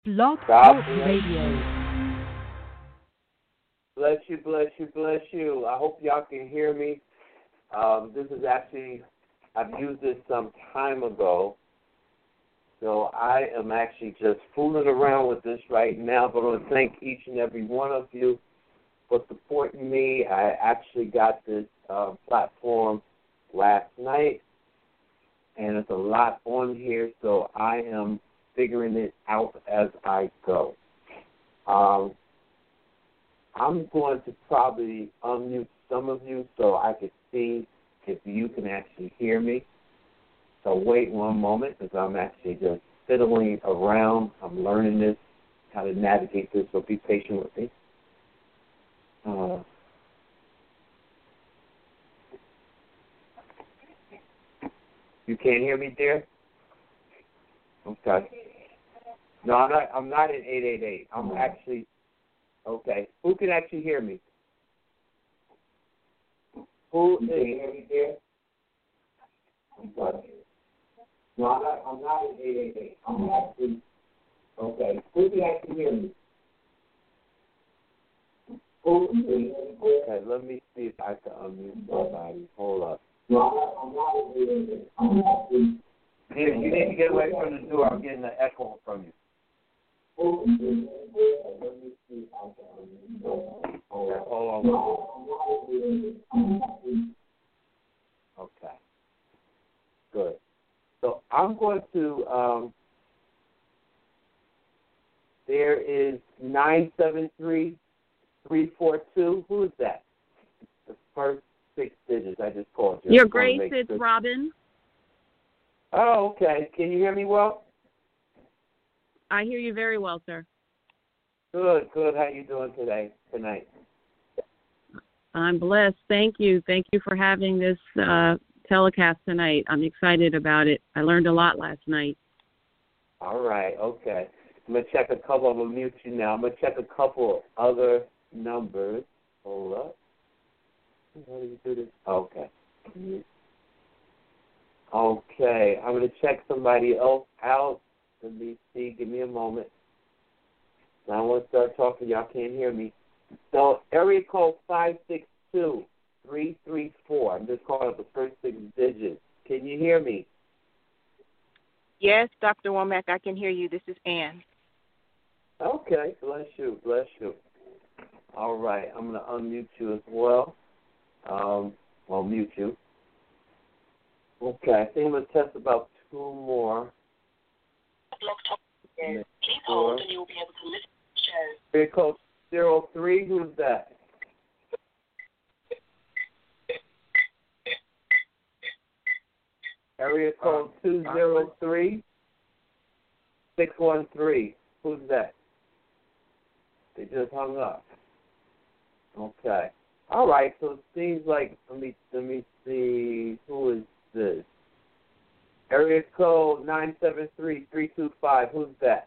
Blog God Talk bless Radio. bless you, bless you, bless you. I hope y'all can hear me. This is actually, I've used this some time ago, so I am actually just fooling around with this right now, but I want to thank each and every one of you for supporting me. I actually got this platform last night, and it's a lot on here, so I am figuring it out as I go. I'm going to probably unmute some of you so I can see if you can actually hear me. So wait one moment because I'm actually just fiddling around. I'm learning this, how to navigate this, so be patient with me. You can't hear me, dear? Okay. No, I'm not in 888. I'm actually, okay. Who can actually hear me? Who can hear me, dear? Okay. No, I'm not in 888. I'm actually, okay. Who can actually hear me? Who can hear me? Okay, let me see if I can unmute somebody. Hold up. No, I'm not in 888. I'm actually. You need to get away from the door. I'm getting an echo from you. Let me see if I can unmute. Hold on. Okay. Good. So I'm going to, there is 973-342. Who is that? The first 6 digits. I just called you. Your Grace, it's Robin. Oh, okay. Can you hear me well? I hear you very well, sir. Good. How you doing tonight? I'm blessed. Thank you. Thank you for having this telecast tonight. I'm excited about it. I learned a lot last night. All right. Okay. I'm going to check a couple. I'm going to mute you now. I'm going to check a couple other numbers. Hold up. How do you do this? Okay. Okay. I'm going to check somebody else out. Let me see. Give me a moment. Now I want to start talking. Y'all can't hear me. So, area code 562-334. I'm just calling up the first 6 digits. Can you hear me? Yes, Dr. Womack, I can hear you. This is Ann. Okay. Bless you. All right. I'm going to unmute you as well. I'll mute you. Okay. I think I'm going to test about 2 more. Please hold and you will be able to listen to the show. Area code 03, who's that? Area code 203-613. Who's that? They just hung up. Okay. All right, so it seems like, let me see, who is this? Area code 973-325. Who's that?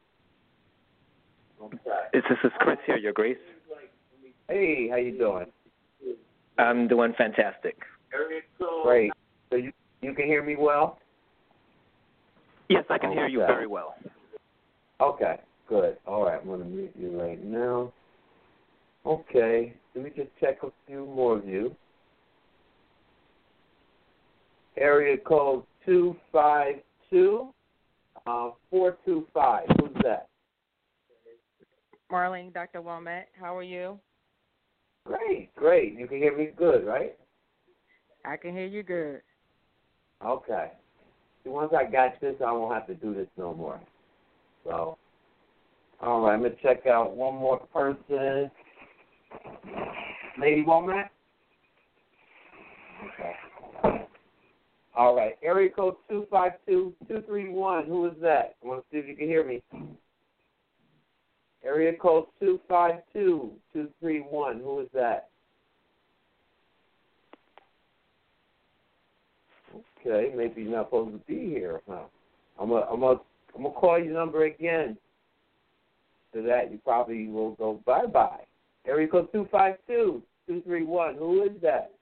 Okay. This is Chris here, Your Grace. Hey, how you doing? I'm doing fantastic. Great. So you can hear me well? Yes, I can hear you very well. Okay, good. All right, I'm going to mute you right now. Okay, let me just check a few more of you. Area code 252-425. Who's that? Marlene, Dr. Womack, how are you? Great. You can hear me good, right? I can hear you good. Okay. See, once I got this, I won't have to do this no more. So, all right, I'm going to check out one more person. Lady Womack? Okay. All right, area code 252-231. Who is that? I want to see if you can hear me. Area code 252-231. Who is that? Okay, maybe you're not supposed to be here, huh? I'm gonna call your number again. To that, you probably will go bye-bye. Area code 252-231. Who is that?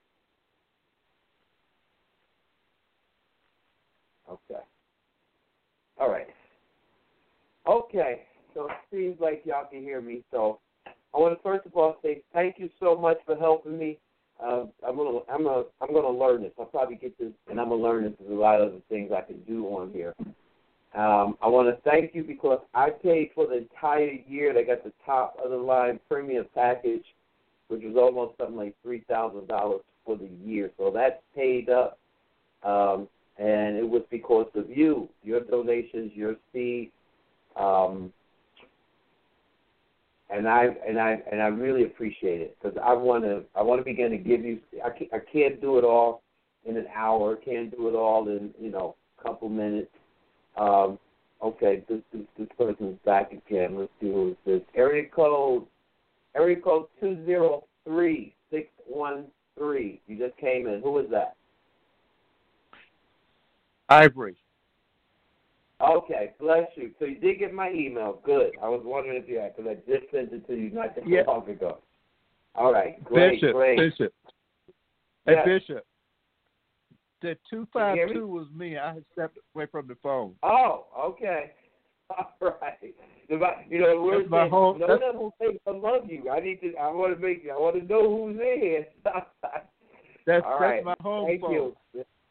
Okay. All right. Okay. so it seems like y'all can hear me. So I want to first of all say thank you so much for helping me. I'm gonna learn this. I'll probably get this, and I'm gonna learn this. There's a lot of other things I can do on here. I want to thank you because I paid for the entire year. They got the top of the line premium package, which was almost something like $3,000 for the year. So that's paid up, and it was because of you, your donations, your seed. And I really appreciate it because I want to begin to give you. I can't do it all in an hour. Can't do it all in a couple minutes. Okay, this person's back again. Let's see who it is. Area code 203613. You just came in. Who is that? Ivory. Okay, bless you. So you did get my email. Good. I was wondering if you had, because I just sent it to you not too long ago. All right, great, Bishop, great. Bishop. Hey, Yes. Bishop. The 252 was me. I had stepped away from the phone. Oh, okay. All right. We're That's my home. No one will say I love you. I want to know who's in here. That's right. my home Thank phone. you.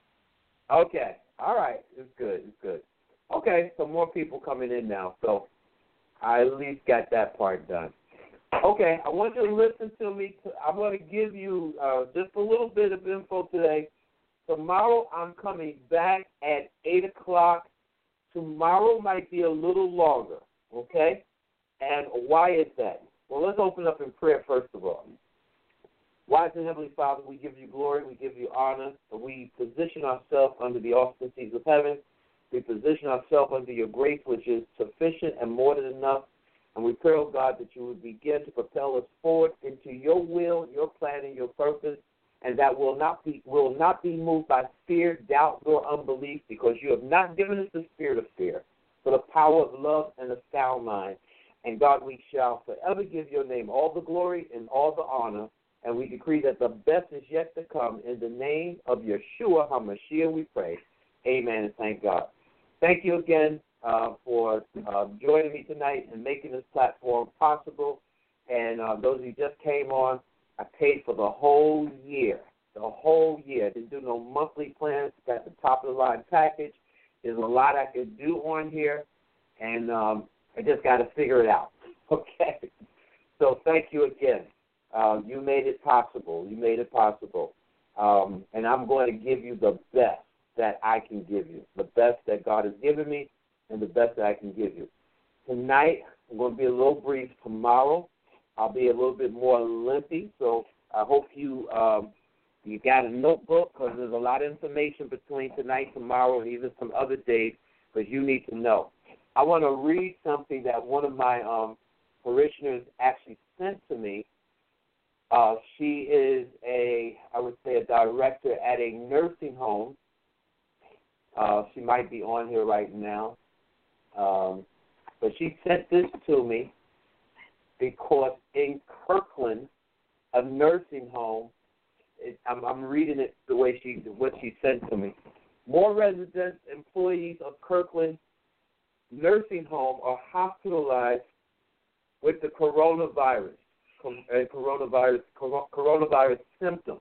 Okay. All right. It's good. It's good. Okay, so more people coming in now, so I at least got that part done. Okay, I want you to listen to me. I'm going to give you just a little bit of info today. Tomorrow I'm coming back at 8 o'clock. Tomorrow might be a little longer, okay? And why is that? Well, let's open up in prayer first of all. Wise and Heavenly Father, we give you glory, we give you honor, and we position ourselves under the auspices of heaven. We position ourselves under your grace, which is sufficient and more than enough. And we pray, oh God, that you would begin to propel us forward into your will, your plan, and your purpose, and that will not be moved by fear, doubt, nor unbelief, because you have not given us the spirit of fear, but a power of love and a sound mind. And God, we shall forever give your name all the glory and all the honor, and we decree that the best is yet to come. In the name of Yeshua HaMashiach we pray. Amen and thank God. Thank you again for joining me tonight and making this platform possible. And those who just came on, I paid for the whole year. The whole year. I didn't do no monthly plans. Got the top of the line package. There's a lot I could do on here, and I just got to figure it out. Okay? So thank you again. You made it possible. You made it possible. And I'm going to give you the best that I can give you, the best that God has given me, and the best that I can give you. Tonight, I'm going to be a little brief. Tomorrow, I'll be a little bit more lengthy, so I hope you got a notebook, because there's a lot of information between tonight, tomorrow, and even some other days, because you need to know. I want to read something that one of my parishioners actually sent to me. She is a director at a nursing home. She might be on here right now. But she sent this to me because in Kirkland, a nursing home, I'm reading it the way what she sent to me. More residents, employees of Kirkland nursing home are hospitalized with the coronavirus symptoms.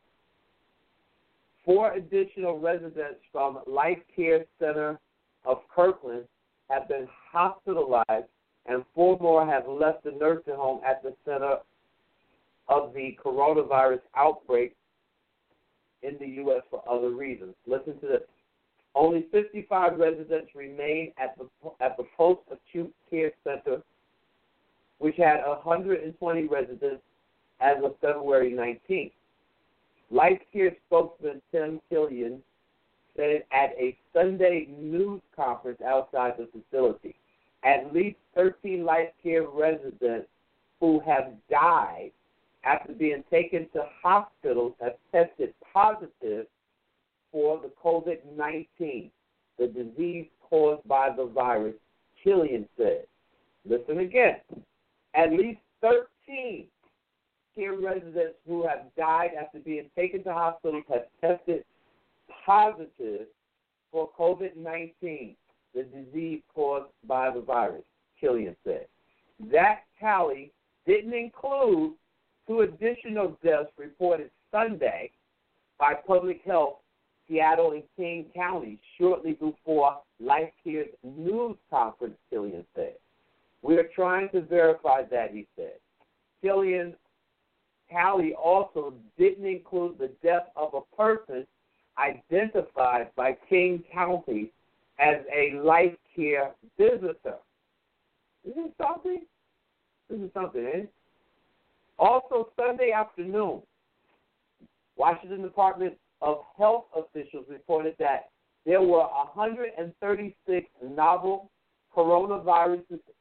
4 additional residents from Life Care Center of Kirkland have been hospitalized, and 4 more have left the nursing home at the center of the coronavirus outbreak in the U.S. for other reasons. Listen to this. Only 55 residents remain at the post-acute care center, which had 120 residents as of February 19th. Life Care spokesman Tim Killian said it at a Sunday news conference outside the facility. At least 13 Life Care residents who have died after being taken to hospitals have tested positive for the COVID-19, the disease caused by the virus, Killian said. Listen again. At least 13 care residents who have died after being taken to hospitals have tested positive for COVID-19, the disease caused by the virus, Killian said. that tally didn't include 2 additional deaths reported Sunday by Public Health Seattle and King County shortly before LifeCare's news conference, Killian said. We are trying to verify that, he said. Killian's tally also didn't include the death of a person identified by King County as a LifeCare visitor. Isn't something? This is something, eh? Also, Sunday afternoon, Washington Department of Health officials reported that there were 136 novel coronavirus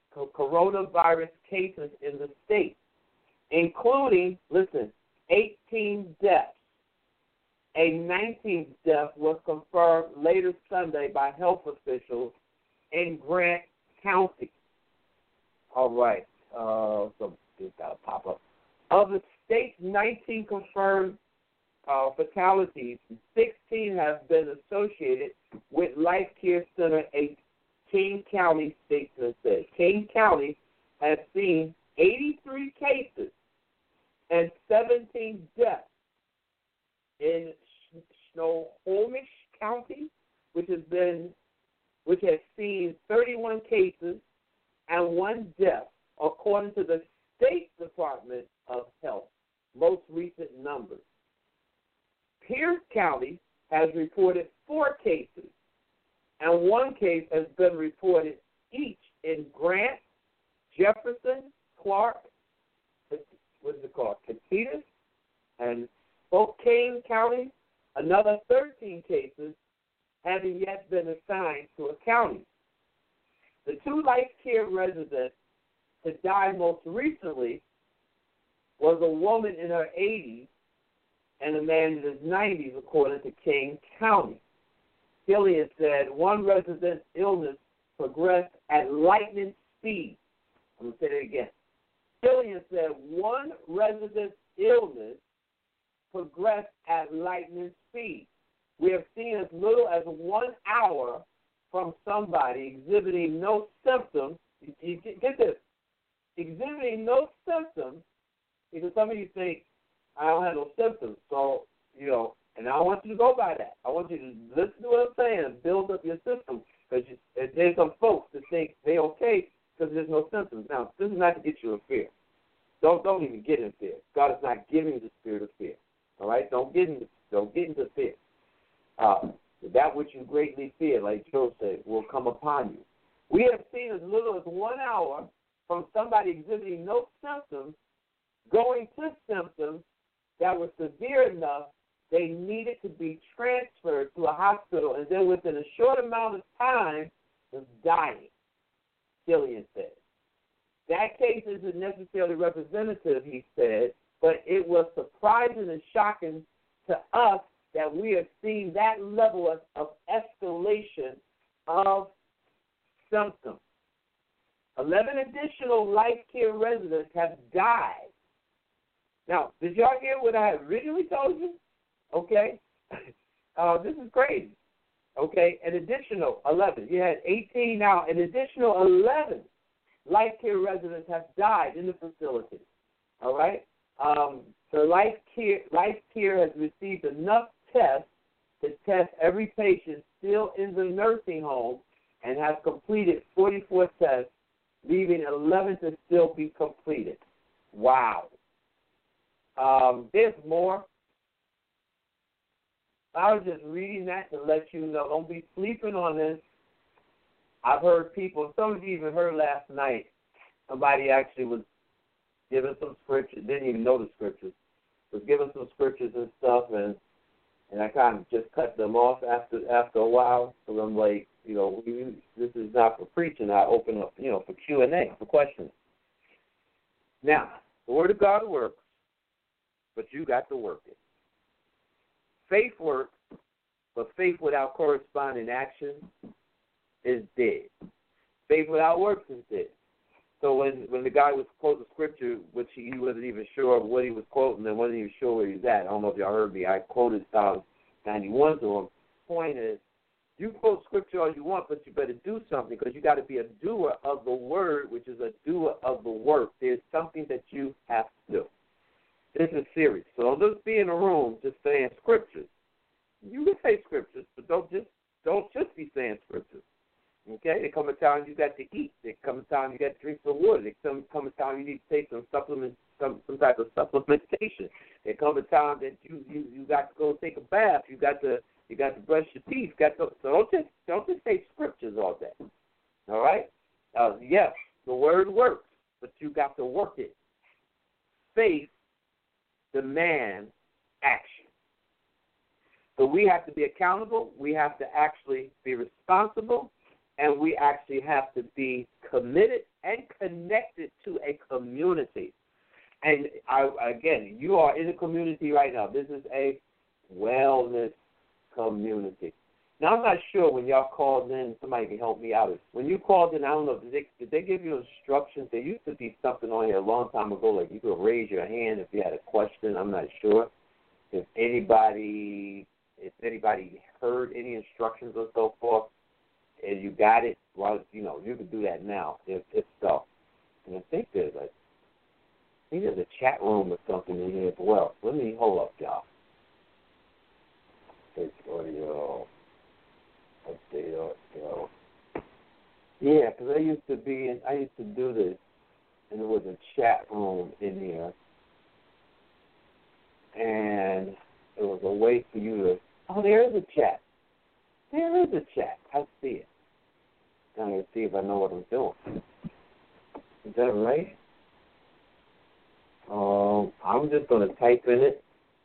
cases in the state, including, listen, 18 deaths. A 19th death was confirmed later Sunday by health officials in Grant County. All right. It's got to pop up. Of the state's 19 confirmed fatalities, 16 have been associated with LifeCare Center, a King County statesman said. King County has seen 83 cases and 17 deaths in Snohomish County, which has seen 31 cases and 1 death, according to the State Department of Health most recent numbers. Pierce County has reported 4 cases, and 1 case has been reported each in Grant, Jefferson, Clark, Casitas, and Spokane County. Another 13 cases haven't yet been assigned to a county. The 2 LifeCare residents to die most recently was a woman in her 80s and a man in his 90s, according to King County. Killian said 1 resident's illness progressed at lightning speed. I'm going to say that again. Killian said 1 resident's illness progressed at lightning speed. We have seen as little as 1 hour from somebody exhibiting no symptoms. Get this. Exhibiting no symptoms, because some of you think, I don't have no symptoms. So, and I want you to go by that. I want you to listen to what I'm saying and build up your system. Because there's some folks that think they're okay because there's no symptoms. Now, this is not to get you in fear. Don't even get in fear. God is not giving you the spirit of fear. All right? Don't get into fear. That which you greatly fear, like Job said, will come upon you. We have seen as little as 1 hour from somebody exhibiting no symptoms going to symptoms that were severe enough they needed to be transferred to a hospital, and then within a short amount of time was dying, Killian said. That case isn't necessarily representative, he said, but it was surprising and shocking to us that we have seen that level of escalation of symptoms. 11 additional LifeCare residents have died. Now, did y'all hear what I had originally told you? Okay. This is crazy. Okay. An additional 11. You had 18 now. An additional 11 LifeCare residents have died in the facility. All right. So LifeCare has received enough tests to test every patient still in the nursing home and has completed 44 tests, leaving 11 to still be completed. Wow. There's more. I was just reading that to let you know. Don't be sleeping on this. I've heard people, some of you even heard last night, somebody actually was giving some scriptures, didn't even know the scriptures, was giving some scriptures and stuff, and I kind of just cut them off after a while. So I'm like, this is not for preaching. I open up, for Q&A, for questions. Now, the Word of God works, but you got to work it. Faith works, but faith without corresponding action is dead. Faith without works is dead. So when the guy was quoting scripture, which he wasn't even sure of what he was quoting and wasn't even sure where he was at. I don't know if y'all heard me. I quoted Psalm 91 to him. Point is, You quote scripture all you want, but you better do something because you got to be a doer of the word, which is a doer of the work. There's something that you have to do. This is serious. So don't just be in a room just saying scriptures. You can say scriptures, but don't just be saying scriptures. Okay? There comes a time you got to eat. There comes a time you got to drink some water. There comes a time you need to take some supplements, some type of supplementation. There comes a time that you got to go take a bath. You got to brush your teeth. So don't just say scriptures all day. All right? Yes, the word works, but you got to work it. Faith demands action. So we have to be accountable. We have to actually be responsible, and we actually have to be committed and connected to a community. And again, you are in a community right now. This is a wellness community. Now, I'm not sure when y'all called in, somebody can help me out. When you called in, I don't know, did they give you instructions? There used to be something on here a long time ago, like you could raise your hand if you had a question. I'm not sure if anybody heard any instructions or so forth, and you got it. Well, you can do that now if so. And I think there's a chat room or something in here as well. Let me hold up, y'all. It's audio. Update audio. Yeah, because I used to do this, and there was a chat room in here, and it was a way for you to. Oh, there is a chat. There is a chat. I see it. I'm going to see if I know what I'm doing. Is that right? I'm just going to type in it.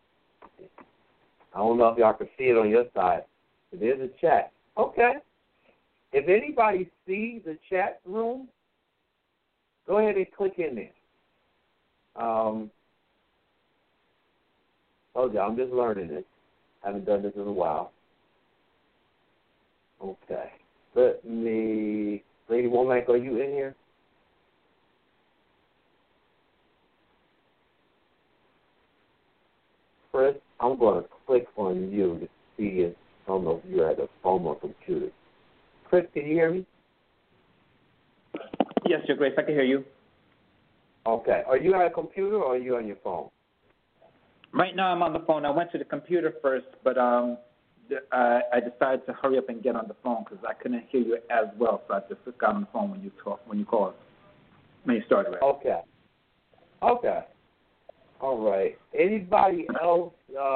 I don't know if y'all can see it on your side. But there's a chat. Okay. If anybody sees the chat room, go ahead and click in there. Told you, I'm just learning this. Haven't done this in a while. Okay. Let me... Lady Womack, are you in here? Chris, I'm going to click on you to see if, I don't know if you're at a phone or computer. Chris, can you hear me? Yes, Your Grace, I can hear you. Okay. Are you at a computer or are you on your phone? Right now I'm on the phone. I went to the computer first, but I decided to hurry up and get on the phone because I couldn't hear you as well, so I just got on the phone when you called, when you started. Right? Okay. All right. Anybody else?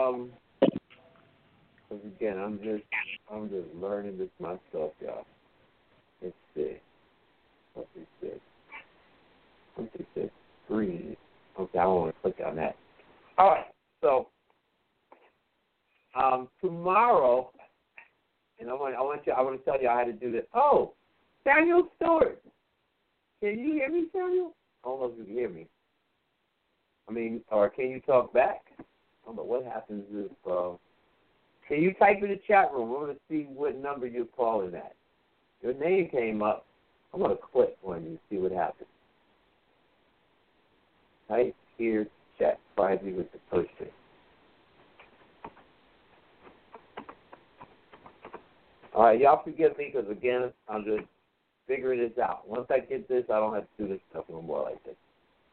Again, I'm just learning this myself, y'all. Let's see. What is this? Green. Okay, I want to click on that. All right. So tomorrow, and I want to tell you how to do this. Oh, Samuel Stewart. Can you hear me, Samuel? I don't know if you can hear me. Or can you talk back? I don't know what happens if. Can you type in the chat room? We're going to see what number you're calling at. Your name came up. I'm going to click on you and see what happens. Type here, chat. Find me with the pushing. All right, y'all forgive me because, again, I'm just figuring this out. Once I get this, I don't have to do this stuff no more like this.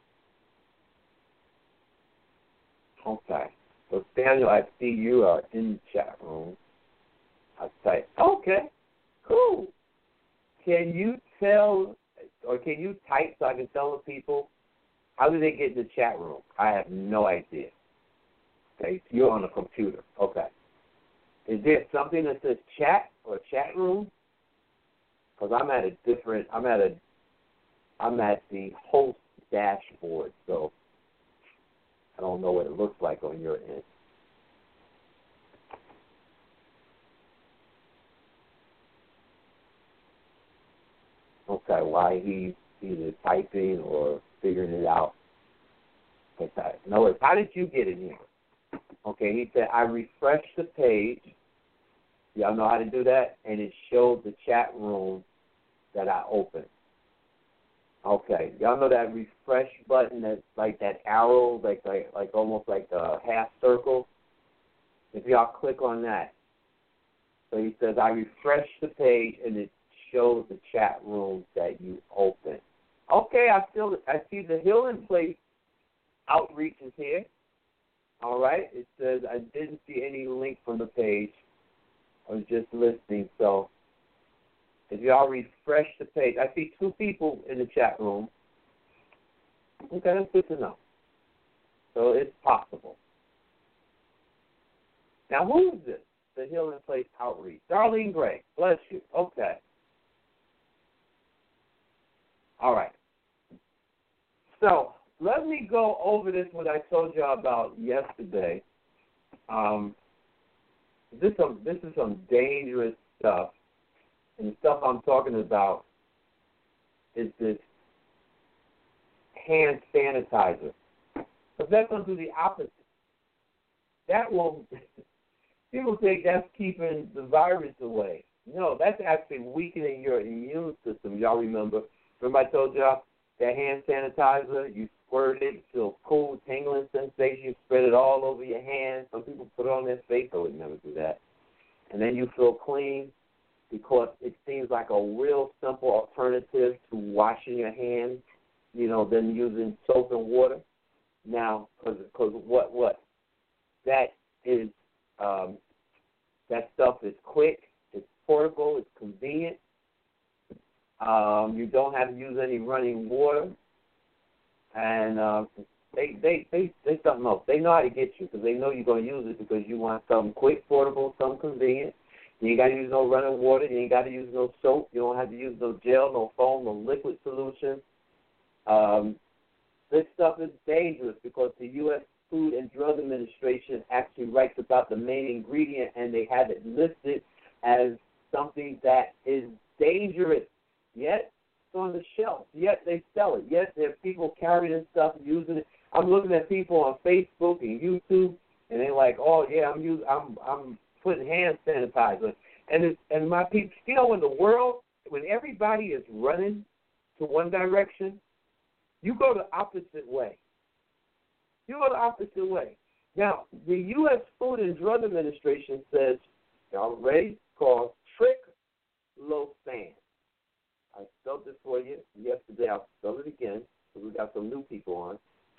Okay. So, Daniel, I see you are in the chat room. I type, okay, cool. Can you tell, or can you type so I can tell the people, how do they get in the chat room? I have no idea. Okay, so you're on a computer. Okay. Is there something that says chat or chat room? Because I'm at the host dashboard, so I don't know what it looks like on your end. Okay, why he's either typing or figuring it out. Okay, no, how did you get in here? Okay, he said, I refreshed the page. Y'all know how to do that? And it showed the chat room that I opened. Okay, y'all know that refresh button that's like that arrow, like almost like a half circle? If y'all click on that, So he says, I refresh the page, and it shows the chat room that you open. Okay, I see the Healing Place outreach is here. All right. It says I didn't see any link from the page. I was just listening. So if y'all refresh the page, I see 2 people in the chat room. Okay, that's good to know. So it's possible. Now, who is this? The Healing Place outreach. Darlene Gray. Bless you. Okay. All right. So let me go over this, what I told you about yesterday. This is some dangerous stuff. And the stuff I'm talking about is this hand sanitizer. But that's going to do the opposite. That will, people think that's keeping the virus away. No, that's actually weakening your immune system. Y'all remember I told y'all that hand sanitizer, you squirt it, you feel cool, tingling sensation, you spread it all over your hands. Some people put it on their face. I would never do that. And then you feel clean because it seems like a real simple alternative to washing your hands, than using soap and water. Now, because what? That is, that stuff is quick, it's portable, it's convenient. You don't have to use any running water, and they something else. They know how to get you because they know you're going to use it because you want something quick, portable, something convenient. You ain't got to use no running water. You ain't got to use no soap. You don't have to use no gel, no foam, no liquid solution. This stuff is dangerous because the U.S. Food and Drug Administration actually writes about the main ingredient, and they have it listed as something that is dangerous. Yet it's on the shelf. Yet they sell it. Yet there are people carrying this stuff, using it. I'm looking at people on Facebook and YouTube, and they're like, "Oh yeah, I'm putting hand sanitizer." And my people, in the world, when everybody is running to one direction, you go the opposite way. You go the opposite way. Now, the U.S. Food and Drug Administration says, y'all ready? It's called triclosan. I spelled this for you yesterday. I'll spell it again because we got some new people on.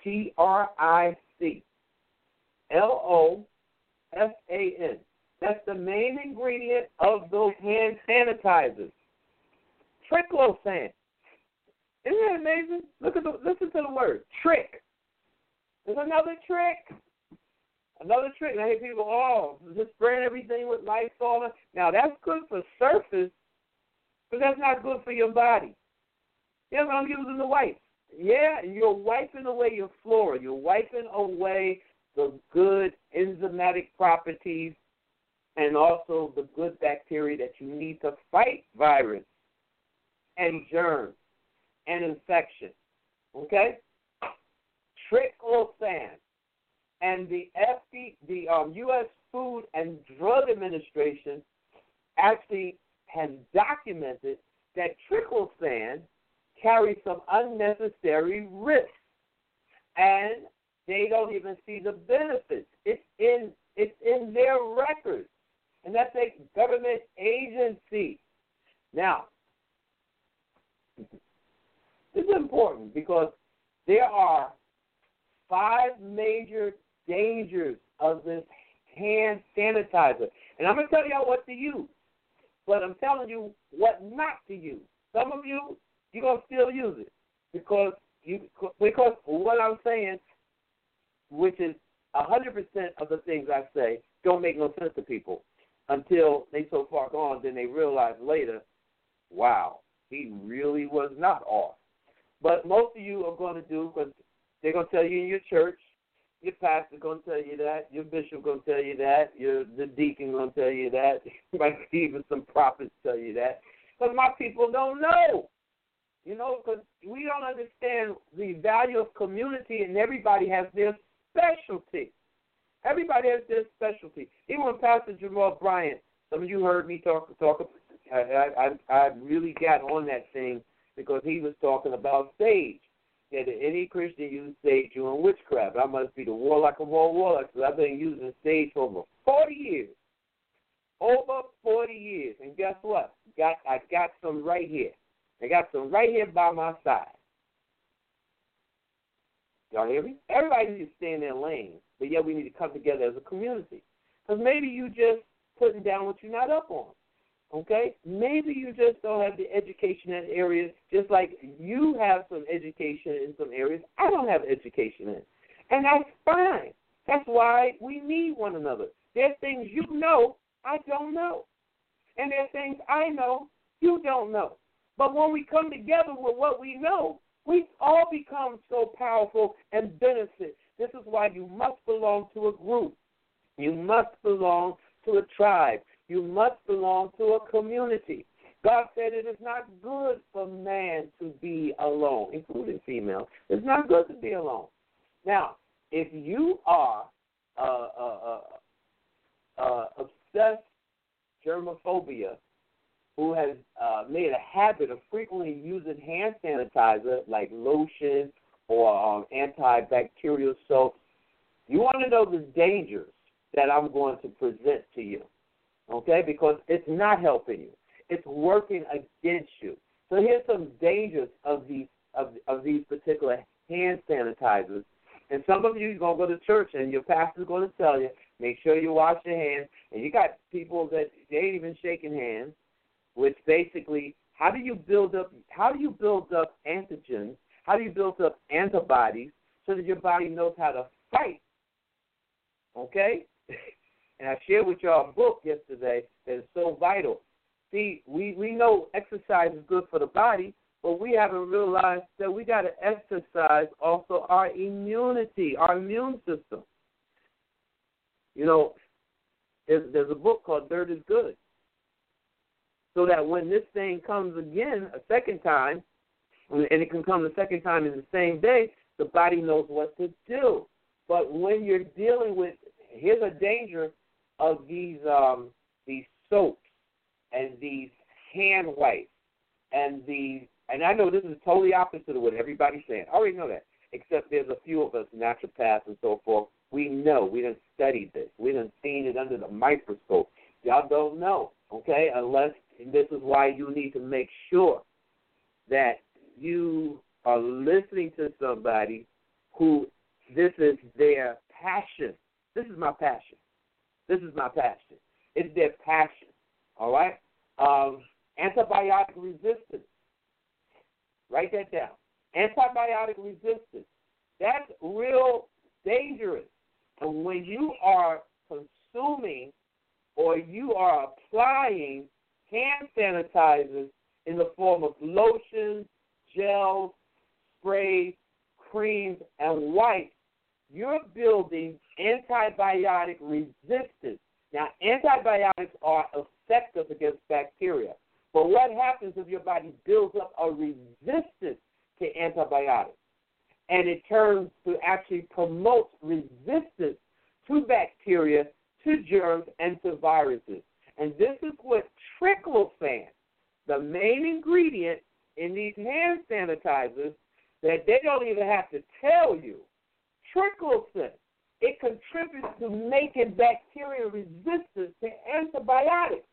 triclosan. That's the main ingredient of those hand sanitizers. Triclosan. Isn't that amazing? Listen to the word, trick. There's another trick. Another trick. I hear people, just spraying everything with Lysol. Now, that's good for surface, but that's not good for your body. Yeah, but I'm using the wipes. Yeah, you're wiping away your flora. You're wiping away the good enzymatic properties and also the good bacteria that you need to fight virus and germs and infection. Okay? Triclosan. And the U.S. Food and Drug Administration actually has documented that triclosan carries some unnecessary risks, and they don't even see the benefits. It's in their records, and that's a government agency. Now, this is important because there are 5 major dangers of this hand sanitizer. And I'm going to tell y'all what to use, but I'm telling you what not to use. Some of you, you're going to still use it because what I'm saying, which is 100% of the things I say, don't make no sense to people until they so far gone, then they realize later, wow, he really was not off. But most of you are going to do, because they're going to tell you in your church, your pastor's going to tell you that, your bishop going to tell you that, the deacon going to tell you that, might even some prophets tell you that, because my people don't know, because we don't understand the value of community, and everybody has their specialty. Everybody has their specialty. Even when Pastor Jamal Bryant, some of you heard me talk. I really got on that thing because he was talking about sage. That any Christian use sage doing witchcraft. I must be the warlock of all warlocks because I've been using sage for over 40 years. over 40 years. And guess what? I got some right here. I got some right here by my side. Y'all hear me? Everybody needs to stay in their lane, but yet we need to come together as a community. Because maybe you just putting down what you're not up on. Okay? Maybe you just don't have the education in areas, just like you have some education in some areas I don't have education in. And that's fine. That's why we need one another. There's things you know I don't know. And there's things I know you don't know. But when we come together with what we know, we all become so powerful and benefit. This is why you must belong to a group. You must belong to a tribe. You must belong to a community. God said it is not good for man to be alone, including female. It's not good to be alone. Now, if you are obsessed germophobia who has made a habit of frequently using hand sanitizer like lotion or antibacterial soap, you want to know the dangers that I'm going to present to you, okay? Because it's not helping you. It's working against you. So here's some dangers of these particular hand sanitizers. And some of you are going to go to church and your pastor's going to tell you, make sure you wash your hands. And you got people that they ain't even shaking hands, which basically, how do you build up antigens? How do you build up antibodies so that your body knows how to fight? Okay? And I shared with y'all a book yesterday that is so vital. See, we know exercise is good for the body, but we haven't realized that we got to exercise also our immunity, our immune system. You know, there's a book called Dirt is Good. So that when this thing comes again a second time, and it can come the second time in the same day, the body knows what to do. But when you're dealing with, here's a danger of these soaps and these hand wipes and I know this is totally opposite of what everybody's saying. I already know that, except there's a few of us naturopaths and so forth. We know. We done studied this. We done seen it under the microscope. Y'all don't know, okay, unless, and this is why you need to make sure that you are listening to somebody who this is their passion. This is my passion. This is my passion. It's their passion, all right? Antibiotic resistance. Write that down. Antibiotic resistance. That's real dangerous. And when you are consuming or you are applying hand sanitizers in the form of lotions, gels, sprays, creams, and wipes, you're building antibiotic resistance. Now, antibiotics are effective against bacteria. But what happens if your body builds up a resistance to antibiotics? And it turns to actually promote resistance to bacteria, to germs, and to viruses. And this is what triclosan, the main ingredient in these hand sanitizers, that they don't even have to tell you. Triclosan, it contributes to making bacteria resistant to antibiotics.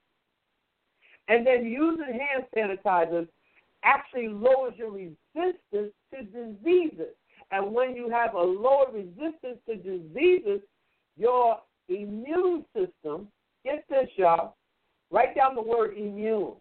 And then using hand sanitizers actually lowers your resistance to diseases. And when you have a lower resistance to diseases, your immune system, get this, y'all, write down the word immune.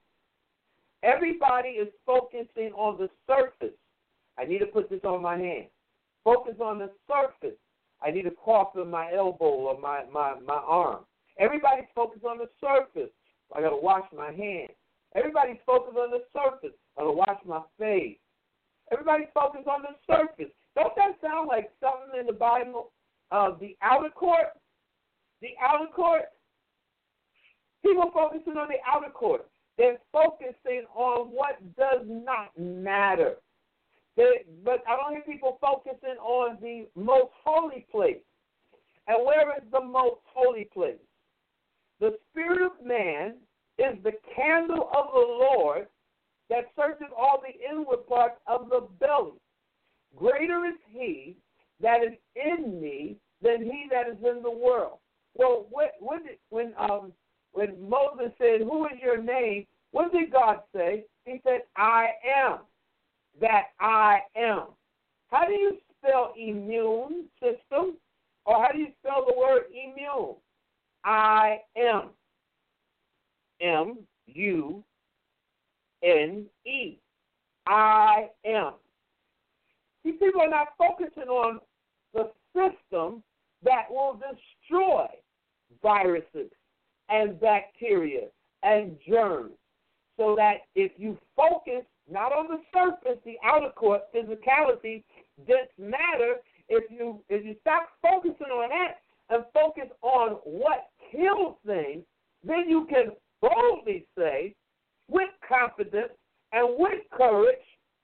Everybody is focusing on the surface. I need to put this on my hand. Focus on the surface. I need a cough in my elbow or my arm. Everybody's focused on the surface. I got to wash my hands. Everybody's focused on the surface. I got to wash my face. Everybody's focused on the surface. Don't that sound like something in the Bible? The outer court? The outer court? People focusing on the outer court. They're focusing on what does not matter. But I don't hear people focusing on the most holy place. And where is the most holy place? The spirit of man is the candle of the Lord that searches all the inward parts of the belly. Greater is he that is in me than he that is in the world. Well, when when Moses said, "Who is your name?" what did God say? He said, "I am that I am." How do you spell immune system? Or how do you spell the word immune? I am. M-U-N-E. I am. See, people are not focusing on the system that will destroy viruses and bacteria and germs. So that if you focus not on the surface, the outer court, physicality, this matter, if you stop focusing on that and focus on what kills things, then you can boldly say, with confidence and with courage,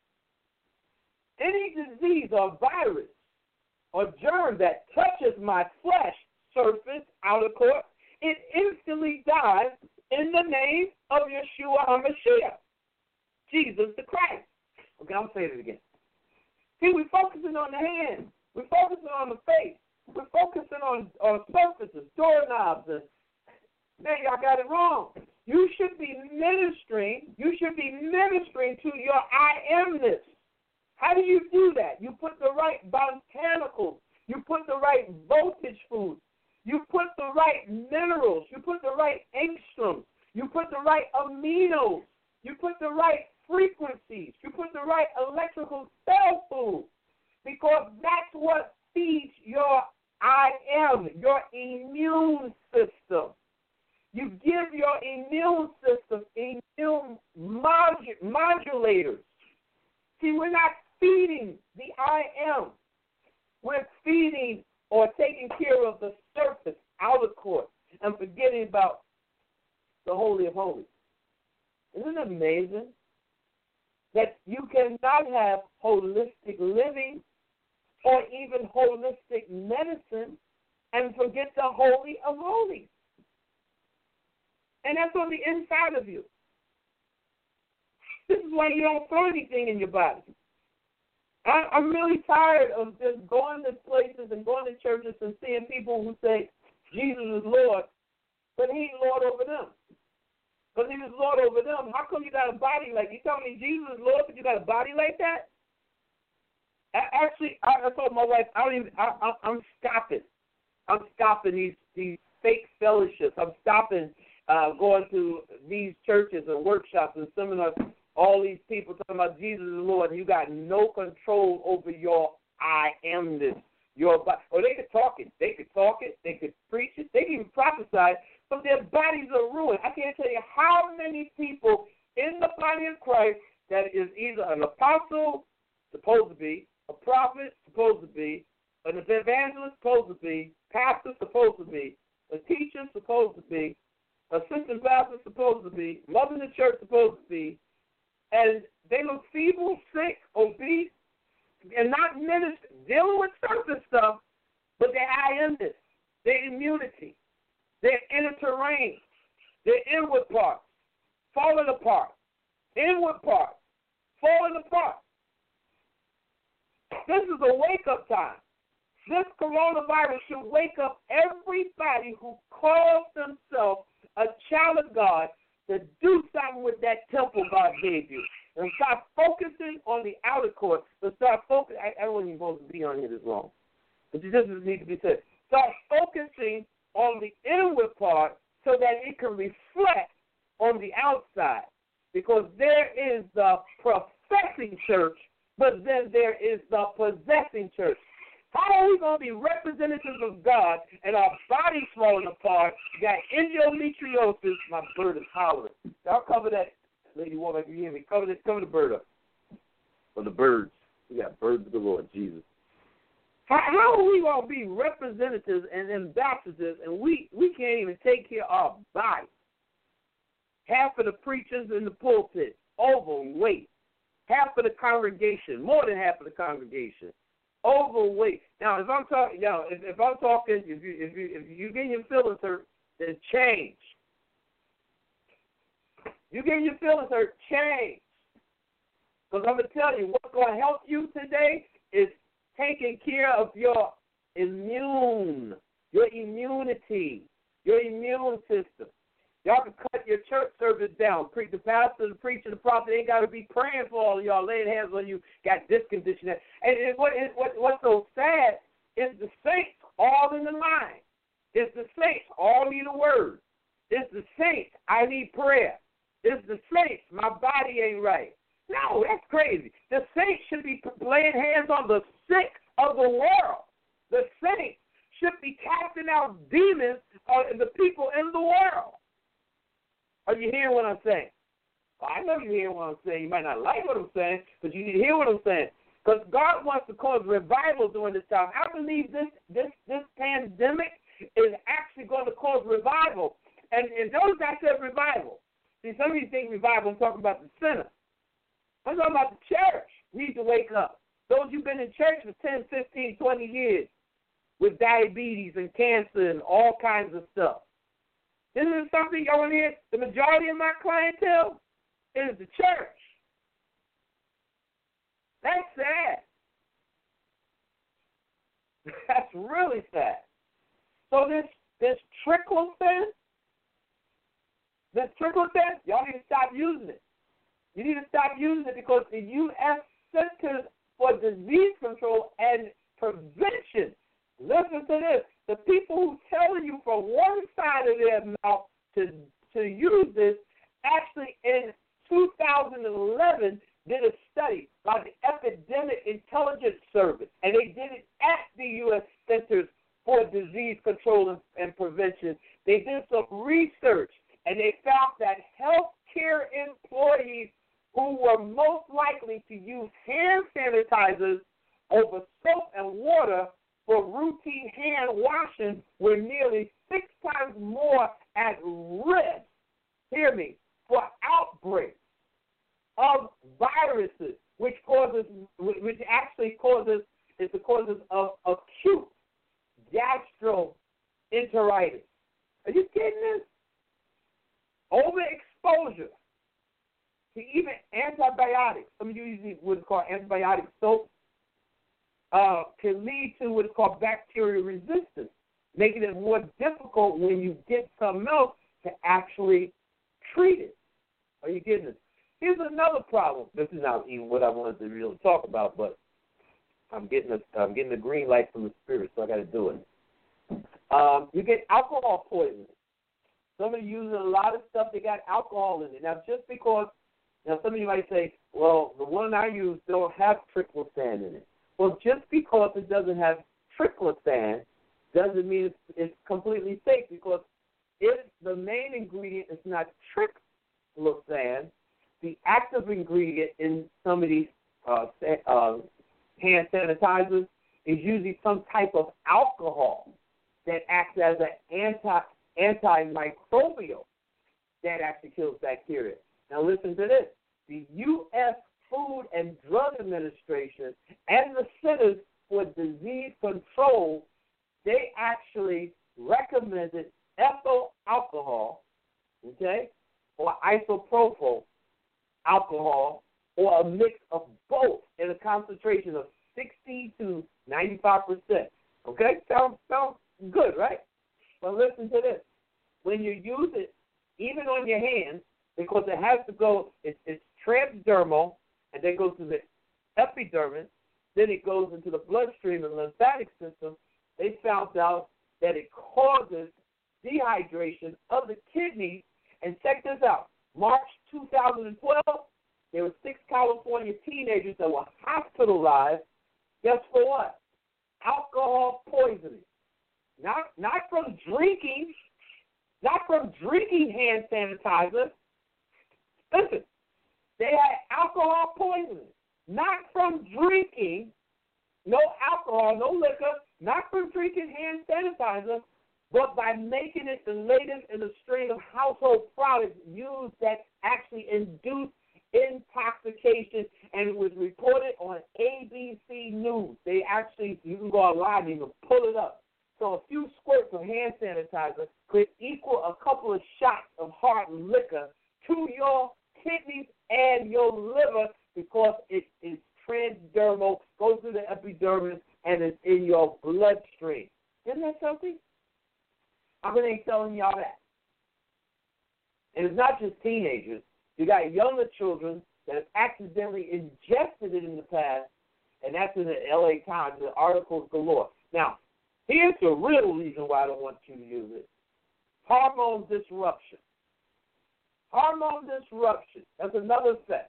any disease or virus or germ that touches my flesh, surface, outer court, it instantly dies in the name of Yeshua HaMashiach, Jesus the Christ. Okay, I'm saying it again. See, we're focusing on the hands. We're focusing on the face. We're focusing on surfaces, doorknobs, and man, y'all got it wrong. You should be ministering. You should be ministering to your I amness. How do you do that? You put the right botanicals. You put the right voltage food. You put the right minerals. You put the right angstroms. You put the right aminos. You put the right frequencies. You put the right electrical cell food. Because that's what feeds your I am, your immune system. You give your immune system immune modulators. See, we're not feeding the I am. We're feeding or taking care of the surface, outer court, and forgetting about the Holy of Holies. Isn't it amazing that you cannot have holistic living or even holistic medicine and forget the Holy of Holies? And that's on the inside of you. This is why you don't throw anything in your body. I'm really tired of just going to places and going to churches and seeing people who say Jesus is Lord, but he ain't Lord over them. Because he was Lord over them. How come you got a body like you tell me Jesus is Lord, but you got a body like that? Actually, I told my wife I'm stopping. I'm stopping these fake fellowships. I'm stopping going to these churches and workshops and seminars. All these people talking about Jesus is Lord, and you got no control over your I amness. Or they could talk it. They could talk it. They could preach it. They can even prophesy, but their bodies are ruined. I can't tell you how many people in the body of Christ that is either an apostle, supposed to be, a prophet, supposed to be, an evangelist, supposed to be, pastor, supposed to be, a teacher, supposed to be, assistant pastor, supposed to be, mother in the church, supposed to be, and they look feeble, sick, obese, and not dealing with surface stuff, but their I amness, their immunity, their inner terrain, their inward parts, falling apart, inward parts, falling apart. This is a wake-up time. This coronavirus should wake up everybody who calls themselves a child of God to do something with that temple God gave you. And start focusing on the outer court. So start focusing. I wasn't even supposed to be on here this long. But this needs to be said. Start focusing on the inward part so that it can reflect on the outside. Because there is the professing church, but then there is the possessing church. How are we going to be representatives of God and our bodies falling apart? You got endometriosis. My bird is hollering. I'll cover that, Lady Woman, if you hear me. Cover the bird up. Or the birds. We got birds of the Lord, Jesus. How are we going to be representatives and ambassadors and we can't even take care of our body? Half of the preachers in the pulpit, overweight. Half of the congregation, more than half of the congregation, overweight. Now, if I'm talking, if you get your feelings hurt, then change. You get your feelings hurt, change. Because I'm going to tell you, what's going to help you today is taking care of your immunity, your immune system. Y'all can cut your church service down. The pastor, the preacher, the prophet ain't got to be praying for all of y'all, laying hands on you, got this condition. And what's so sad is the saints all in the line. It's the saints all need a word. It's the saints, I need prayer. It's the saints, my body ain't right. No, that's crazy. The saints should be laying hands on the sick of the world. The saints should be casting out demons on the people in the world. Are you hearing what I'm saying? Well, I know you're hearing what I'm saying. You might not like what I'm saying, but you need to hear what I'm saying. Because God wants to cause revival during this time. I believe this pandemic is actually going to cause revival. And notice I said revival. See, some of you think revival, I'm talking about the sinner. I'm talking about the church. We need to wake up. Those who've been in church for 10, 15, 20 years with diabetes and cancer and all kinds of stuff. This is something y'all want to hear. The majority of my clientele is the church. That's sad. That's really sad. So this triclosan, y'all need to stop using it. You need to stop using it because the U.S. Centers for Disease Control and Prevention, listen to this, the people who tell you from one side of their mouth to use this, actually in 2011 did a study by the Epidemic Intelligence Service, and they did it at the U.S. Centers for Disease Control and Prevention. They did some research, and they found that healthcare employees who were most likely to use hand sanitizers over soap and water for routine hand washing were nearly 6 times more at risk, hear me, for outbreaks of viruses, which actually is the causes of acute gastroenteritis. Are you kidding this? Overexposure to even antibiotics, some of you use what is called antibiotic soap, can lead to what is called bacterial resistance, making it more difficult when you get something else to actually treat it. Are you getting it? Here's another problem. This is not even what I wanted to really talk about, but I'm getting the green light from the Spirit, so I got to do it. You get alcohol poisoning. Somebody using a lot of stuff that got alcohol in it. Now, just because, some of you might say, well, the one I use don't have triclosan in it. Well, just because it doesn't have triclosan doesn't mean it's completely safe, because if the main ingredient is not triclosan, the active ingredient in some of these hand sanitizers is usually some type of alcohol that acts as an antimicrobial that actually kills bacteria. Now listen to this. The U.S. Food and Drug Administration and the Centers for Disease Control, they actually recommended ethyl alcohol, okay, or isopropyl alcohol, or a mix of both in a concentration of 60 to 95%. Okay? Sounds good, right? But listen to this. When you use it, even on your hands, because it has to go, it's transdermal, and then goes to the epidermis, then it goes into the bloodstream and lymphatic system, they found out that it causes dehydration of the kidneys. And check this out. March 2012, there were 6 California teenagers that were hospitalized. Guess for what? Alcohol poisoning. Not from drinking hand sanitizer. Listen, they had alcohol poisoning, not from drinking, no alcohol, no liquor, not from drinking hand sanitizer, but by making it the latest in a string of household products used that actually induce intoxication, and it was reported on ABC News. They actually, you can go online and you can pull it up. So a few squirts of hand sanitizer could equal a couple of shots of hard liquor to your kidneys and your liver, because it is transdermal, goes through the epidermis, and is in your bloodstream. Isn't that something? I'm going to be telling y'all that. And it's not just teenagers. You got younger children that have accidentally ingested it in the past, and that's in the L.A. Times, the articles galore. Now, here's the real reason why I don't want you to use it. Hormone disruption. Hormone disruption. That's another effect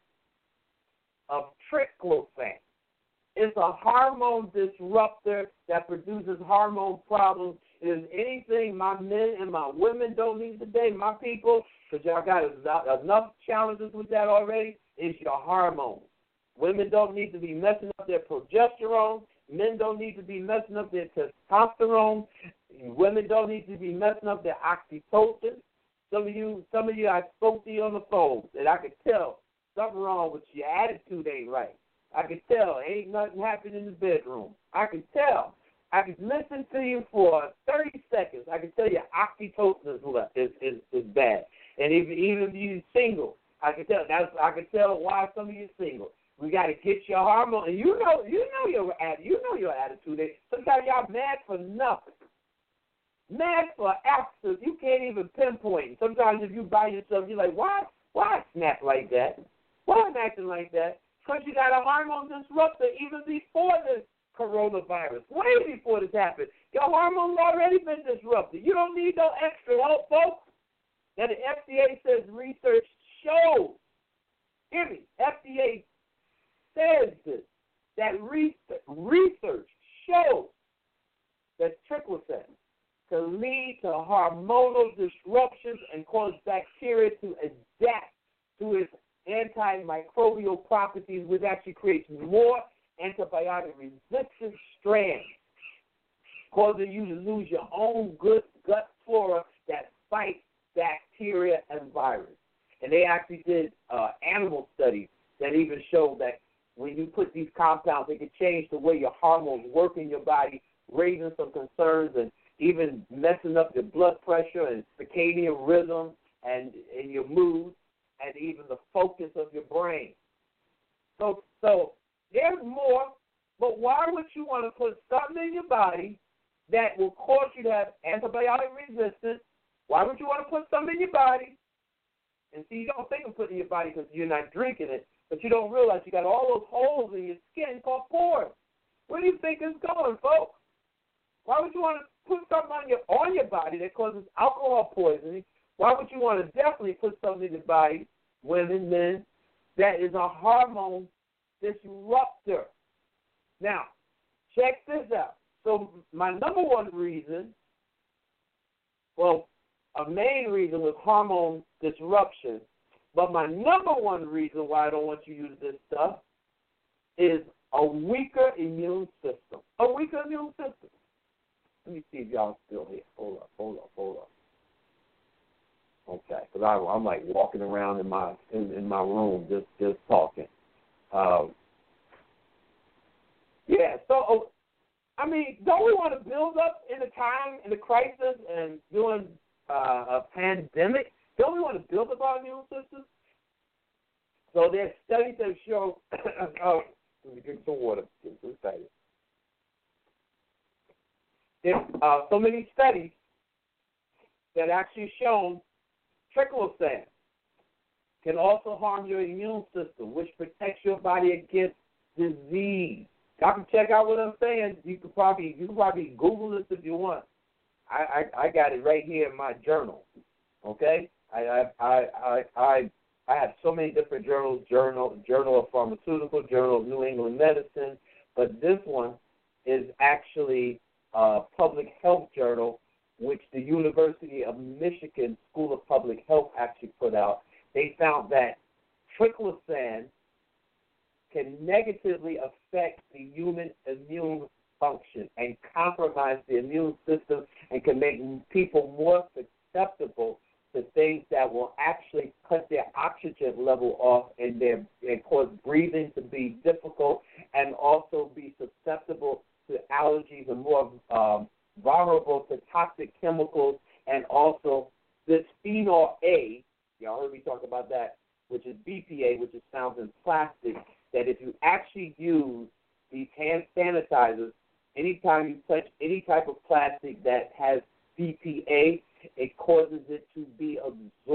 of triclosan. It's a hormone disruptor that produces hormone problems. It is anything my men and my women don't need today, my people, because y'all got enough challenges with that already, is your hormones. Women don't need to be messing up their progesterone. Men don't need to be messing up their testosterone. Women don't need to be messing up their oxytocin. Some of you, I spoke to you on the phone, and I could tell something wrong with you. Your attitude ain't right. I could tell ain't nothing happening in the bedroom. I could tell. I could listen to you for 30 seconds. I could tell your oxytocin is bad. And even if you're single, I could tell. I could tell why some of you are single. We got to get your hormone, and you know your attitude. Sometimes y'all mad for nothing. Mad for absence. You can't even pinpoint. Sometimes if you by yourself, you're like, why I snap like that? Why I'm acting like that? Because you got a hormone disruptor even before this coronavirus. Way before this happened. Your hormones already been disrupted. You don't need no extra help, folks. Now, the FDA says research shows. Hear me. FDA says this, that research shows that triclosan can lead to hormonal disruptions and cause bacteria to adapt to its antimicrobial properties, which actually creates more antibiotic-resistant strands, causing you to lose your own good gut flora that fights bacteria and virus. And they actually did animal studies that even showed that when you put these compounds, they can change the way your hormones work in your body, raising some concerns and even messing up your blood pressure and circadian rhythm and your mood and even the focus of your brain. So there's more, but why would you want to put something in your body that will cause you to have antibiotic resistance? Why would you want to put something in your body? And see, you don't think of putting it in your body because you're not drinking it, but you don't realize you got all those holes in your skin called pores. Where do you think it's going, folks? Why would you want to put something on your body that causes alcohol poisoning? Why would you want to definitely put something in your body, women, men, that is a hormone disruptor? Now, check this out. So my number one reason, well, a main reason was hormone disruption, but my number one reason why I don't want you to use this stuff is a weaker immune system. A weaker immune system. Let me see if y'all still here. Hold up. Okay, because I'm like walking around in my room just talking. Yeah. So I mean, don't we want to build up in the crisis and during a pandemic? Don't we want to build up our immune system? So there's studies that show. Let me drink some water. I'm so excited. There's so many studies that actually shown triclosan can also harm your immune system, which protects your body against disease. Y'all can check out what I'm saying. You can probably Google this if you want. I got it right here in my journal. Okay, I have so many different journals. Journal of Pharmaceutical, Journal of New England Medicine, but this one is actually a public health journal, which the University of Michigan School of Public Health actually put out. They found that triclosan can negatively affect the human immune function and compromise the immune system and can make people more susceptible to things that will actually cut their oxygen level off and cause breathing to be difficult and also be susceptible to allergies and more vulnerable to toxic chemicals, and also bisphenol A, y'all heard me talk about that, which is BPA, which is found in plastic, that if you actually use these hand sanitizers, anytime you touch any type of plastic that has BPA, it causes it to be absorbed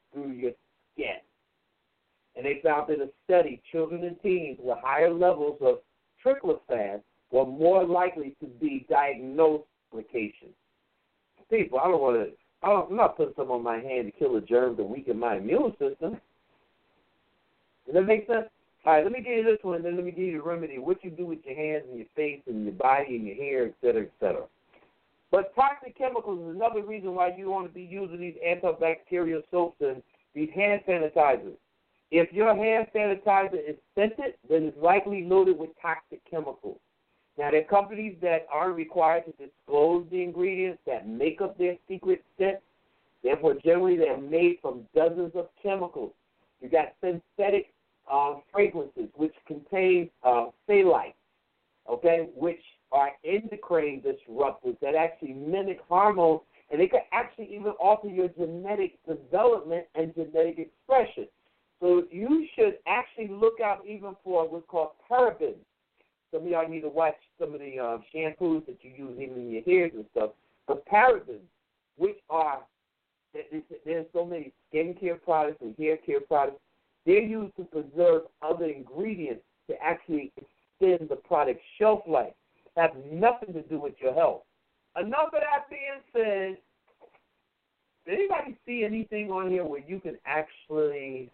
through your skin. And they found in a study, children and teens with higher levels of triclosan were more likely to be diagnosed with complications. People, I'm not putting something on my hand to kill a germ to weaken my immune system. Does that make sense? All right, let me give you this one, and then let me give you the remedy, what you do with your hands and your face and your body and your hair, et cetera, et cetera. But toxic chemicals is another reason why you want to be using these antibacterial soaps and these hand sanitizers. If your hand sanitizer is scented, then it's likely loaded with toxic chemicals. Now, there are companies that aren't required to disclose the ingredients that make up their secret scent. Therefore, generally, they're made from dozens of chemicals. You got synthetic fragrances, which contain phthalates, okay, which are endocrine disruptors that actually mimic hormones, and they can actually even alter your genetic development and genetic expression. So you should actually look out even for what's called parabens. Some of y'all need to watch some of the shampoos that you use even in your hairs and stuff. But parabens, which are, there's so many skincare products and hair care products, they're used to preserve other ingredients to actually extend the product's shelf life. Have nothing to do with your health. Enough of that being said, did anybody see anything on here where you can actually,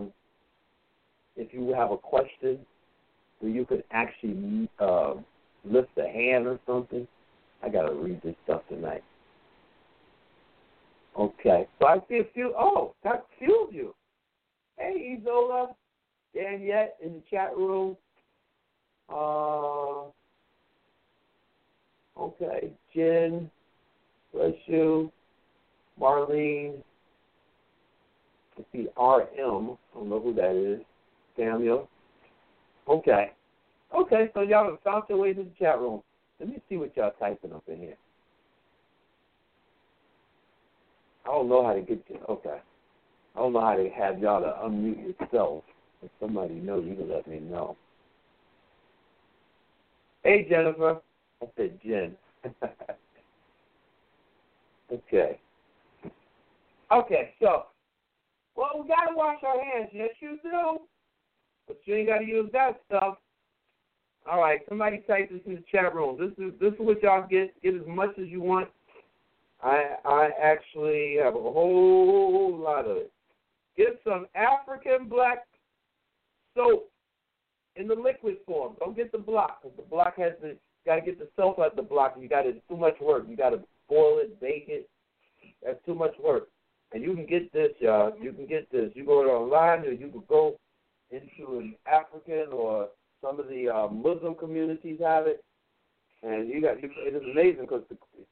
if you have a question, where you could actually lift a hand or something? I got to read this stuff tonight. Okay. So I see a few. Oh, that fueled you. Hey, Izola, Daniette in the chat room. Okay, Jen, bless you. Marlene, I see RM. I don't know who that is. Samuel. Okay, so y'all have found your way to the chat room. Let me see what y'all typing up in here. I don't know how to get you. Okay. I don't know how to have y'all to unmute yourself. If somebody knows, you can let me know. Hey, Jennifer. I said Jen. Okay, so, well, we got to wash our hands. Yes, you do. But you ain't got to use that stuff. All right, somebody type this in the chat room. This is what y'all get. Get as much as you want. I actually have a whole lot of it. Get some African black soap in the liquid form. Don't get the block, because the block has the, got to get the soap out the block. It's too much work. You got to boil it, bake it. That's too much work. And you can get this, y'all. You can get this. You go online, or you can go into an African or some of the Muslim communities have it. And it is amazing because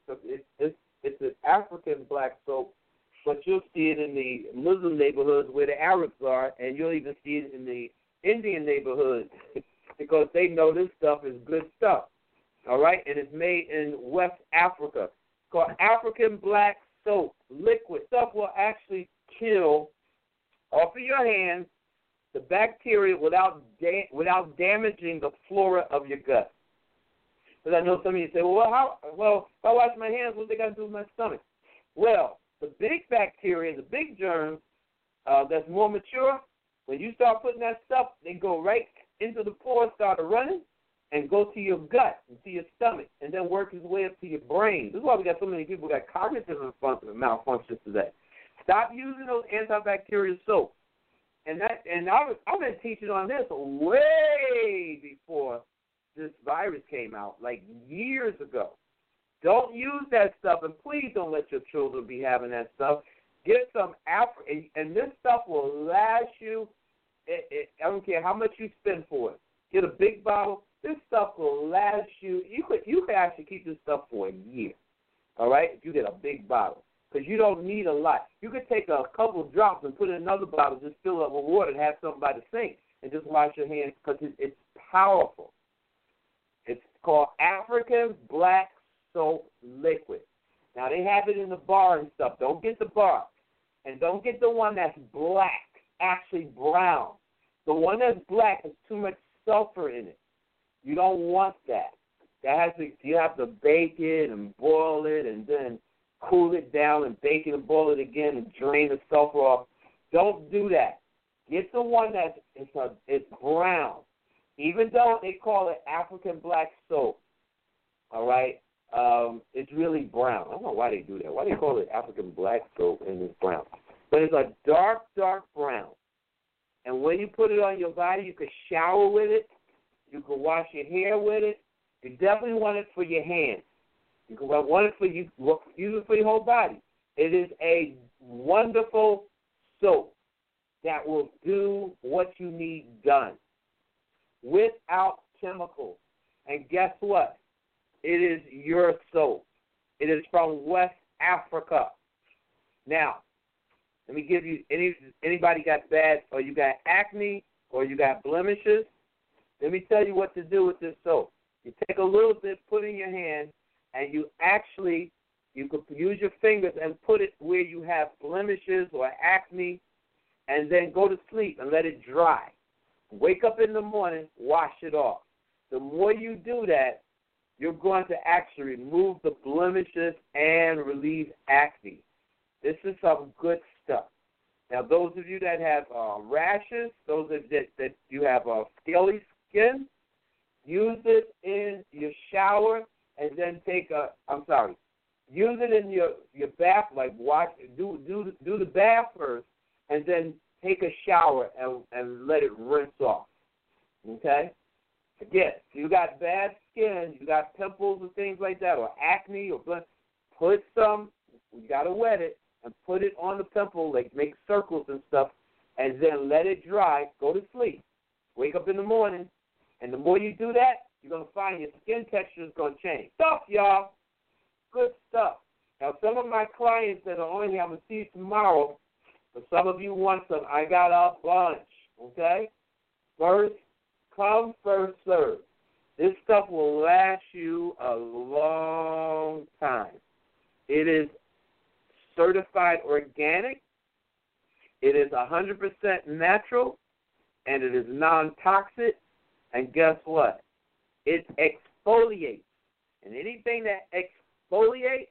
it's an African black soap, but you'll see it in the Muslim neighborhoods where the Arabs are, and you'll even see it in the Indian neighborhoods because they know this stuff is good stuff. All right? And it's made in West Africa. It's called African black soap, liquid. Stuff will actually kill, off of your hands, the bacteria without damaging the flora of your gut. Because I know some of you say, if I wash my hands, what they got to do with my stomach? Well, the big bacteria, the big germs that's more mature, when you start putting that stuff, they go right into the pores, start running, and go to your gut and to your stomach, and then work its way up to your brain. This is why we got so many people who got cognitive malfunctions today. Stop using those antibacterial soaps. And I've been teaching on this way before this virus came out, like years ago. Don't use that stuff, and please don't let your children be having that stuff. Get some and this stuff will last you. I don't care how much you spend for it. Get a big bottle. This stuff will last you. You could actually keep this stuff for a year, all right, if you get a big bottle, because you don't need a lot. You could take a couple of drops and put in another bottle, just fill it up with water and have something by the sink and just wash your hands because it's powerful. It's called African Black Soap Liquid. Now, they have it in the bar and stuff. Don't get the bar. And don't get the one that's black, actually brown. The one that's black has too much sulfur in it. You don't want that. You have to bake it and boil it and then cool it down and bake it and boil it again and drain the sulfur off. Don't do that. Get the one that's it's brown. Even though they call it African black soap, all right, it's really brown. I don't know why they do that. Why they call it African black soap and it's brown? But it's a dark, dark brown. And when you put it on your body, you can shower with it. You can wash your hair with it. You definitely want it for your hands. You can want it for you. Use it for your whole body. It is a wonderful soap that will do what you need done without chemicals. And guess what? It is your soap. It is from West Africa. Now, let me give you, anybody got bad, or you got acne, or you got blemishes, let me tell you what to do with this soap. You take a little bit, put it in your hand, and you could use your fingers and put it where you have blemishes or acne, and then go to sleep and let it dry. Wake up in the morning, wash it off. The more you do that, you're going to actually remove the blemishes and relieve acne. This is some good stuff. Now, those of you that have rashes, those that you have scaly skin, use it in your shower and then use it in your bath, like do the bath first and then take a shower and let it rinse off. Okay? Again, if you got bad skin, you got pimples and things like that, or acne, or put some, you got to wet it, and put it on the pimple, like make circles and stuff, and then let it dry, go to sleep. Wake up in the morning, and the more you do that, you're going to find your skin texture is going to change. Stuff, y'all. Good stuff. Now, some of my clients that are on here, I'm going to see you tomorrow, but some of you want some. I got a bunch, okay? First come, first serve. This stuff will last you a long time. It is certified organic. It is 100% natural, and it is non-toxic. And guess what? It exfoliates. And anything that exfoliates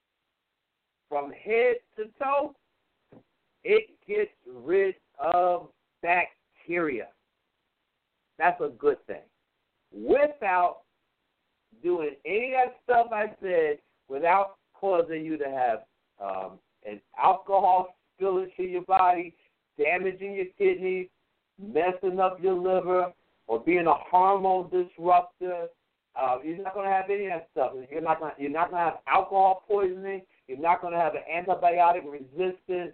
from head to toe, it gets rid of bacteria. That's a good thing. Without doing any of that stuff I said, without causing you to have an alcohol spillage in your body, damaging your kidneys, messing up your liver, or being a hormone disruptor. You're not going to have any of that stuff. You're not going to have alcohol poisoning. You're not going to have an antibiotic resistance.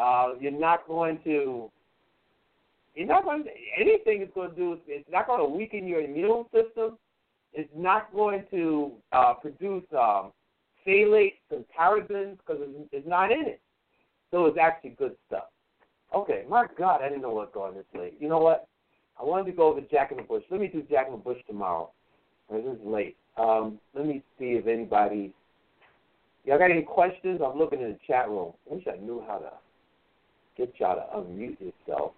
Anything it's going to do, it's not going to weaken your immune system. It's not going to produce phthalates and parabens because it's not in it. So it's actually good stuff. Okay, my God, I didn't know what going this late. You know what? I wanted to go over Jack in the Bush. Let me do Jack in the Bush tomorrow. This is late. Let me see if anybody, y'all got any questions? I'm looking in the chat room. I wish I knew how to get y'all to unmute yourself.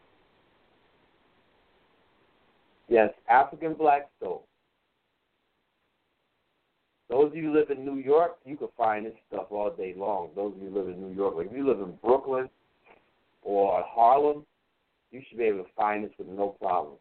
Yes, African black soap. Those of you who live in New York, you can find this stuff all day long. Those of you who live in New York, like if you live in Brooklyn or Harlem, you should be able to find this with no problem.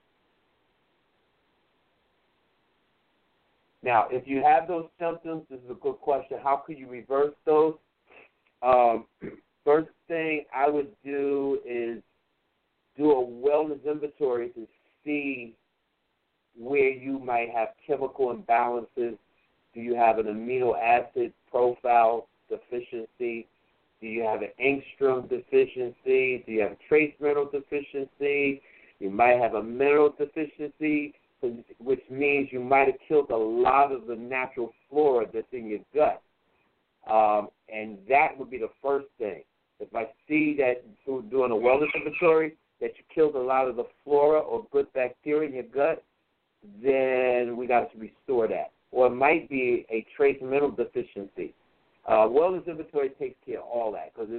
Now, if you have those symptoms, this is a good question. How could you reverse those? First thing I would do is do a wellness inventory to see where you might have chemical imbalances. Do you have an amino acid profile deficiency? Do you have an angstrom deficiency? Do you have a trace mineral deficiency? You might have a mineral deficiency, which means you might have killed a lot of the natural flora that's in your gut. And that would be the first thing. If I see that through doing a wellness inventory that you killed a lot of the flora or good bacteria in your gut, then we got to restore that. Or it might be a trace mineral deficiency. Wellness inventory takes care of all that because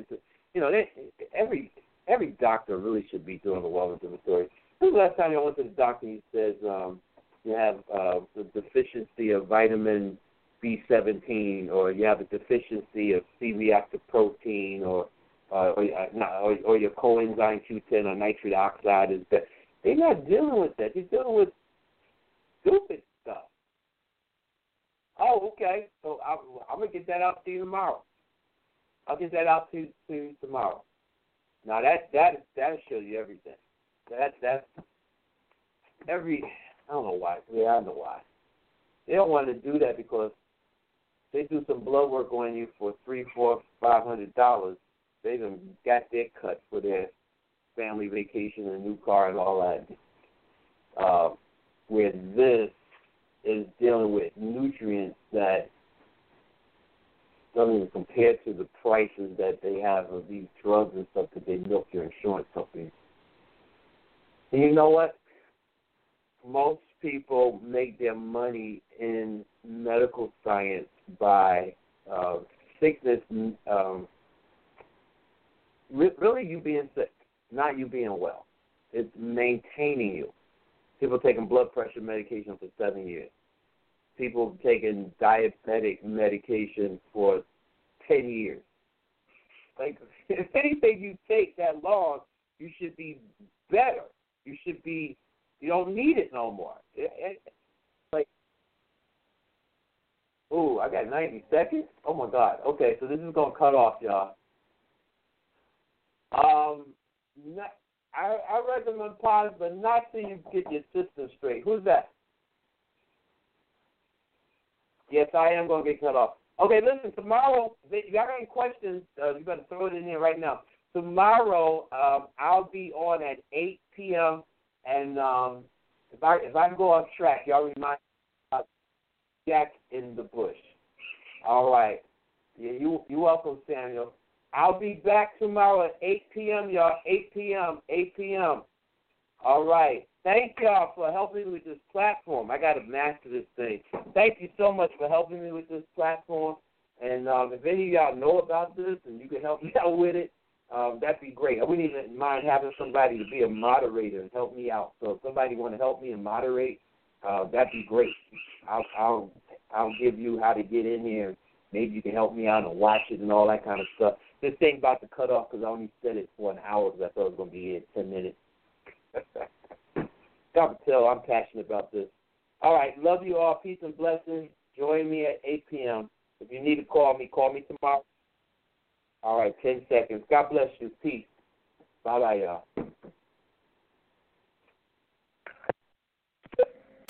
every doctor really should be doing a wellness inventory. When was the last time I went to the doctor and he says you have the deficiency of vitamin B17 or you have a deficiency of C-reactive protein or or your coenzyme Q10 or nitric oxide is better. They're not dealing with that. They're dealing with stupid stuff. Oh, okay. So I'm going to get that out to you tomorrow. I'll get that out to you tomorrow. Now, that'll show you everything. That's every, I don't know why. Yeah, I know why. They don't want to do that because they do some blood work on you for $300, $400, $500. They done got their cut for their family vacation and a new car and all that. Where this is dealing with nutrients that doesn't even compare to the prices that they have of these drugs and stuff that they milk your insurance companies. And you know what? Most people make their money in medical science by sickness, really you being sick, not you being well. It's maintaining you. People taking blood pressure medication for 7 years. People taking diabetic medication for 10 years. Like, if anything you take that long, you should be better. You don't need it no more. Like, ooh, I got 90 seconds? Oh, my God. Okay, so this is going to cut off, y'all. I recommend pause, but not till you get your system straight. Who's that? Yes, I am going to get cut off. Okay, listen, tomorrow, if you got any questions, you better throw it in there right now. Tomorrow, I'll be on at 8 p.m., and if I can go off track, y'all remind me about Jack in the Bush. All right. Yeah, you're welcome, Samuel. I'll be back tomorrow at 8 p.m., y'all. 8 p.m. All right. Thank y'all for helping me with this platform. I got to master this thing. Thank you so much for helping me with this platform. And if any of y'all know about this and you can help me out with it, that'd be great. I wouldn't even mind having somebody to be a moderator and help me out. So if somebody want to help me and moderate, that'd be great. I'll give you how to get in here. Maybe you can help me out and watch it and all that kind of stuff. This thing about to cut off because I only said it for an hour because I thought it was going to be in 10 minutes. Y'all can tell I'm passionate about this. All right, love you all. Peace and blessings. Join me at 8 p.m. If you need to call me tomorrow. All right, 10 seconds. God bless you. Peace. Bye-bye, y'all.